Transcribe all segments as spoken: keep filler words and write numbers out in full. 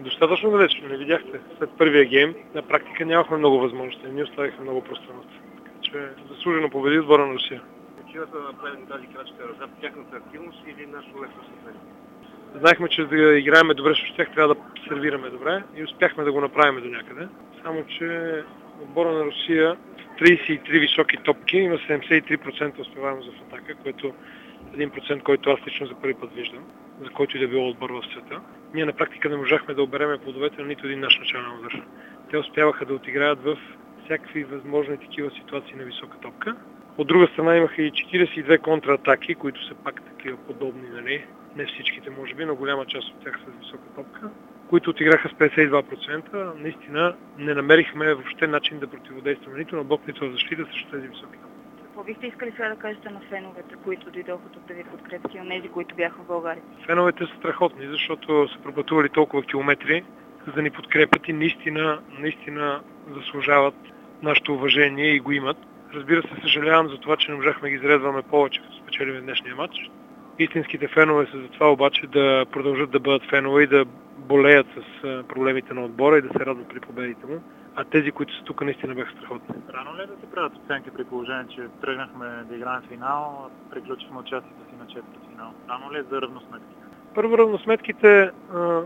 Достатъчно далечно, не видяхте. След първия гейм на практика нямахме много възможности, не оставиха много пространство. Така че заслужено победи отбора на Русия. Причината да направим тази крачка за тяхната активност или нашето лесно състезание? Знаехме, че да играем добре срещу тях, трябва да сервираме добре и успяхме да го направим до някъде. Само че отбора на Русия тридесет и три високи топки, има седемдесет и три процента успеваемост в атака, което един процент, който аз лично за първи път виждам, за който и да било отбор в света. Ние на практика не можахме да обереме плодовете на нито един наш начален удар. Те успяваха да отиграят в всякакви възможни такива ситуации на висока топка. От друга страна имаха и четиридесет и две контратаки, които са пак такива подобни, нали? Не всичките може би, но голяма част от тях са с висока топка, които отиграха с петдесет и два процента. Наистина не намерихме въобще начин да противодействаме нито на блок, нито на защита срещу тези високи топки. Какво бихте искали сега да кажете на феновете, които дойдоха тук да ви подкрепят и на тези, които бяха в България? Феновете са страхотни, защото са пропътували толкова километри, за да ни подкрепят и наистина, наистина заслужават нашето уважение и го имат. Разбира се, съжалявам за това, че не можахме ги изредваме повече, като спечелим днешния матч. Истинските фенове са за това обаче да продължат да бъдат фенове и да болеят с проблемите на отбора и да се радват при победите му. А тези, които са тук, наистина бяха страхотни. Рано ли е да се правят оценки при положение, че тръгнахме да играем финал, а приключихме участието си на четвъртфинал? Рано ли е за равносметките? Първо, равносметките а,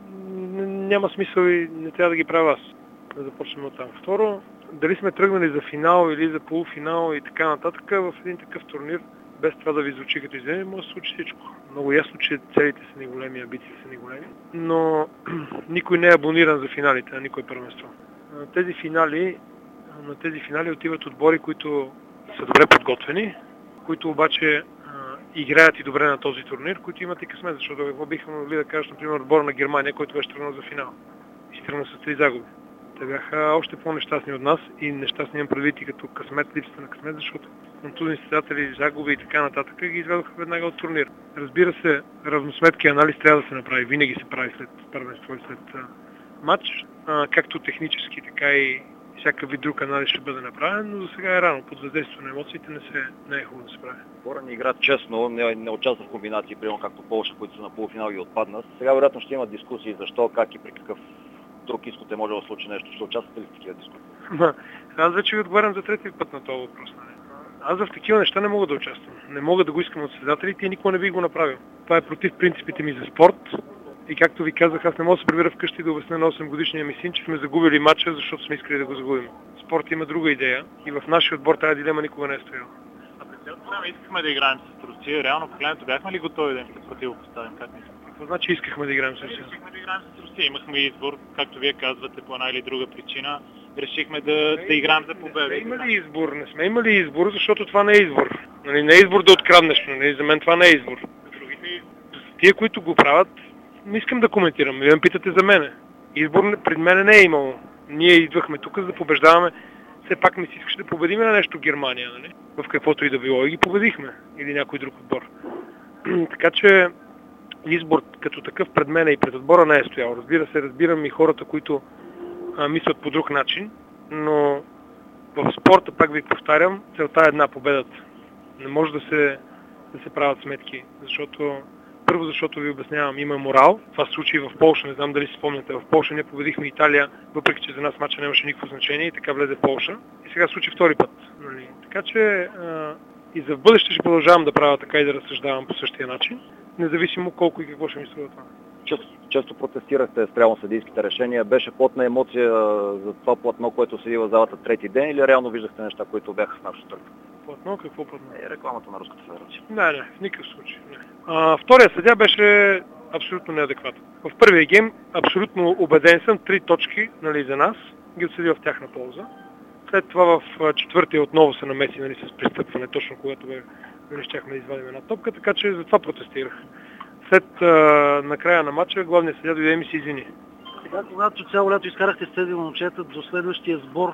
няма смисъл и не трябва да ги правя аз. Да започнем от там. Второ, дали сме тръгнали за финал или за полуфинал и така нататък, в един такъв турнир, без това да ви звучи като извинение, може да се случи всичко. Много ясно, че целите са ни големи, амбициите са ни големи, но никой не е абониран за финалите, а никой първенство. На тези финали, на тези финали отиват отбори, които са добре подготвени, които обаче а, играят и добре на този турнир, които имат и късмет, защото какво бихме могли да кажем, например, отбора на Германия, който беше тръгнал за финал и тръгна с три загуби. Те бяха още по-нещастни от нас и нещастни имам предвид и като късмет, липсата на късмет, защото контузни състезатели, загуби и така нататък ги изведоха веднага от турнир. Разбира се, равносметки анализ трябва да се направи, винаги се прави след първенство и след а, матч, а, както технически, така и всякакъв вид друг анализ ще бъде направен, но за сега е рано, под въздействието на емоциите не, се, не е хубаво да се прави. Хора не играят честно, не, не участват в комбинации, примерно както Полша, които са на полуфинал и отпаднат. Сега вероятно ще има дискусии защо, как и при какъв друг изход е може да случи нещо. Ще участвате ли в такива дискусии? Аз вече ви отговарям за трети път на този въпрос. Аз в такива неща не мога да участвам. Не мога да го искам от състезателите и никога не би го направил. Това е против принципите ми за спорт. И както ви казах, аз не мога да се прибера вкъщи да обясня на осем годишния ми син, че сме загубили матча, защото сме искали да го загубим. Спорт има друга идея и в нашия отбор тази дилема никога не е стояла. А през цялото време искахме да играем с Русия. Реално погледнато бяхме ли готови да им се противопоставим? Как мисля? Какво значи искахме да играем с Русия? Искахме да играем с Русия. Имахме избор, както вие казвате, по една или друга причина. Решихме да, да играем за победа. Не сме имали избор, не сме имали избор, защото това не е избор. Нали, не е избор да откраднеш, нали, за мен това не е избор. Другите... Тия, които го правят, не искам да коментирам, вие ме питате за мене. Избор пред мене не е имало. Ние идвахме тук за да побеждаваме. Все пак не си искаше да победим на нещо Германия, нали? В каквото и да било и ги победихме. Или някой друг отбор. Така че избор като такъв пред мене и пред отбора не е стоял. Разбира се, разбирам и хората, които а, мислят по друг начин, но в спорта, пак ви повтарям, целта е една победата. Не може да се, да се правят сметки, защото първо, защото ви обяснявам, има морал. Това се случи и в Полша, не знам дали си спомняте. В Полша ние победихме Италия, въпреки че за нас матча нямаше никакво значение и така влезе в Полша. И сега се случи втори път. Нали? Така че а, и за в бъдеще ще продължавам да правя така и да разсъждавам по същия начин, независимо колко и какво ще ми струва това. Често, често протестирахте спрямо съдийските решения. Беше плотна емоция за това платно, което седи в залата трети ден, или реално виждахте неща, които бяха в нашото търг? Платно? Какво платно? Е, рекламата на Руската федерация. Не, не, в никакъв случай. Не. А, втория съдия беше абсолютно неадекватен. В първия гейм абсолютно убеден съм, три точки, нали, за нас, ги отсъди в тяхна полза. След това в четвъртия отново се намеси, нали, с пристъпване, точно когато бе, нали, щяхме да извадим една топка, така че затова протестирах. След а, накрая на матча главният съдия дойде и ми се извини. Сега, когато цяло лято изкарахте с тези момчета до следващия сбор,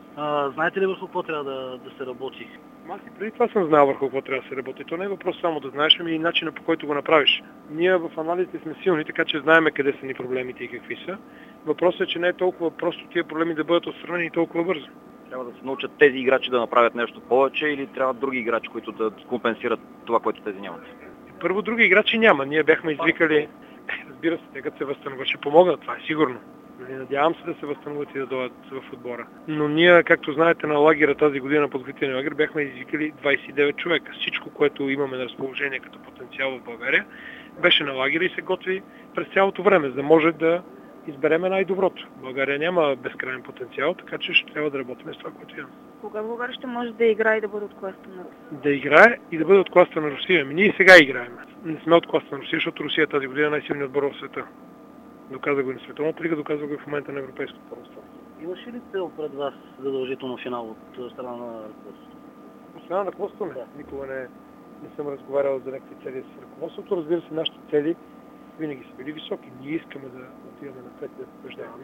а, знаете ли върху какво трябва да, да се работи? Аз и преди това съм знал върху какво трябва да се работи. То не е въпрос само да знаеш, ами и начина по който го направиш. Ние в анализите сме силни, така че знаем къде са ни проблемите и какви са. Въпросът е, че не е толкова просто тия проблеми да бъдат отстранени толкова бързо. Трябва да се научат тези играчи да направят нещо повече или трябва други играчи, които да компенсират това, което тези нямат? Първо, други играчи няма. Ние бяхме извикали, Разбира се, те като се възстановят, ще помогнат, това е сигурно. Надявам се да се възстановят и да дойдат в отбора. Но ние, както знаете, на лагера тази година, на подготвителния лагер, бяхме извикали двадесет и девет човека. Всичко, което имаме на разположение като потенциал в България, беше на лагера и се готви през цялото време, за да може да избереме най-доброто. България няма безкрайен потенциал, така че ще трябва да работим с това, което имаме. Кога България ще може да играе и да бъде от класата на Русия? Да играе и да бъде от класата на Русия. Ами ние сега играем. Не сме от класата на Русия, защото Русия тази година е най-силният отбор в света. Доказа го и на Световната лига, доказва го и в момента на Европейското първенство. Имаше ли цел пред вас задължително финал от страна на ръководството? От страна на ръководството не. Никога не, не съм разговарял за някакви цели с ръководството. Разбира се, нашите цели винаги са били високи. Ние искаме да отиваме напред да побеждаваме.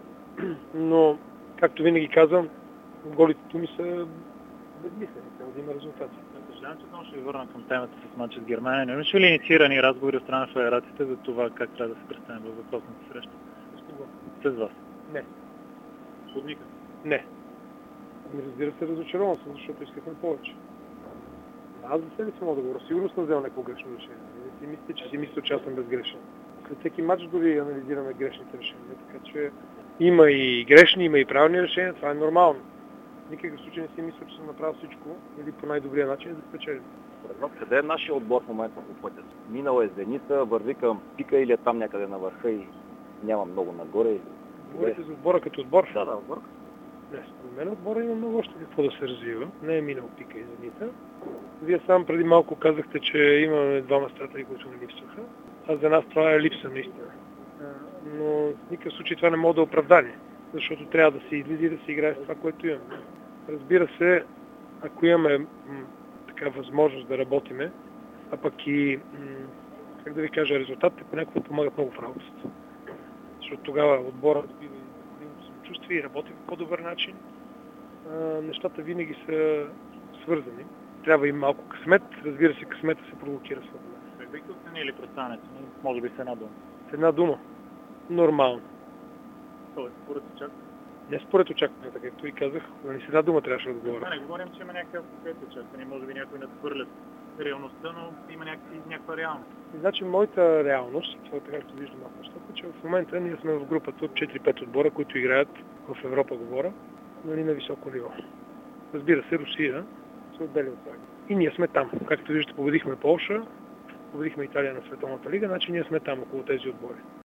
Но, както винаги казвам, голите ми са безмислени. Трябва да има резултати. Съжалявам, че само ще ви върна към темата с мача с Германия. Не имаше ли инициирани разговори от страна на федерацията за това как трябва да се представим във въпросната среща? С вас? Не. Подника? Не. Ами разбира се, разочарован съм, защото искахме повече. Аз за себе си мога да говоря. Сигурно съм взел някакво грешно решение. Не си мисля, че си мисля, че аз съм безгрешен. След всеки матч дори анализираме грешните решения. Така че има и грешни, има и правилни решения. Това е нормално. В никакъв случай не си мисля, че съм направил всичко или по най-добрия начин да спечелим. Къде е нашия отбор в момента по пътя? Минал е Зеница, върви към пика или е там някъде на върха и няма много нагоре? Говорите за отбора като отбор? Да, да, отбор. Не, според мен отбора има много още какво да се развива. Не е минал пика и Зеница. Вие сам преди малко казахте, че имаме двама стратеги, които не липсваха. А за нас това е липса наистина. Но в никакъв случай това не може да е оправдание, защото трябва да се излизи и да се играе с това, което имаме. Разбира се, ако имаме м- така възможност да работиме, а пък и, м- как да ви кажа, резултатите понякога помагат много в работата. Защото тогава отбора добива и самочувствие и работи по по-добър начин. А, нещата винаги са свързани. Трябва и малко късмет. Разбира се, късмета се провокира с това. Как бихте оценили представянето? Може би с една дума. С една дума. Нормално. Тоест, според очакването? Не според очакването, както и казах, но не с една дума трябваше да отговоря. Не, не говорим, че има някакъв конкрет очакване. Може би някой надхвърлят реалността, но има някакви, някаква реалност. Значи моята реалност, това така както виждам малко нещата, че в момента ние сме в групата от четири-пет отбора, които играят в Европа, говоря, нали, на високо ниво. Разбира се, Русия се отделя от това. И ние сме там. Както виждате, победихме Полша, победихме Италия на Световната лига, значи ние сме там около тези отбори.